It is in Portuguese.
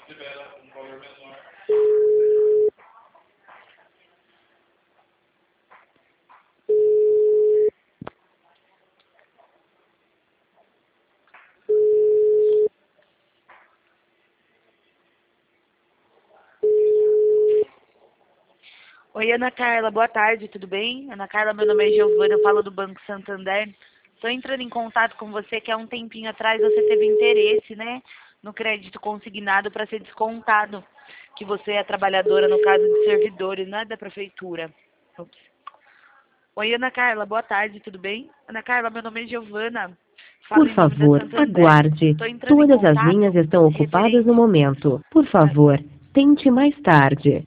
Oi, Ana Carla, boa tarde, tudo bem? Ana Carla, meu nome é Giovana, eu falo do Banco Santander. Estou entrando em contato com você que há um tempinho atrás você teve interesse, né, no crédito consignado para ser descontado, que você é trabalhadora no caso de servidores, não é da prefeitura. Ops. Oi, Ana Carla, boa tarde, tudo bem? Ana Carla, meu nome é Giovana, falo Por em nome da favor, Santander. aguarde. Estou entrando em Todas as linhas contato estão ocupadas no referente... momento. Por favor, tente mais tarde.